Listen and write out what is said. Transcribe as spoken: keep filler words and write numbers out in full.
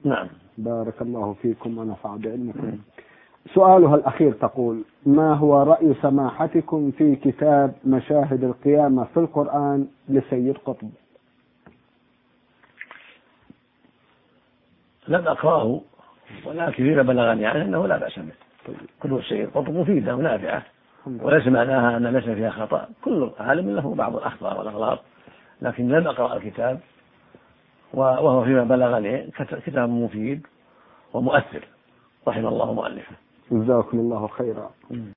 نعم. بارك الله فيكم ونفع بعلمكم. سؤالها الأخير تقول: ما هو رأي سماحتكم في كتاب مشاهد القيامة في القرآن لسيد قطب؟ لم أقرأه، ولكن فيما بلغني عنه أنه لا بأس به. كتب السيد قطب مفيدة ونافعة، وليس معناها أن ليس فيها خطأ، كل عالم له بعض الأخطاء والأغلاط، لكن لم أقرأ الكتاب، وهو فيما بلغني كتاب مفيد ومؤثر، رحم الله مؤلفه. جزاكم الله خيرا.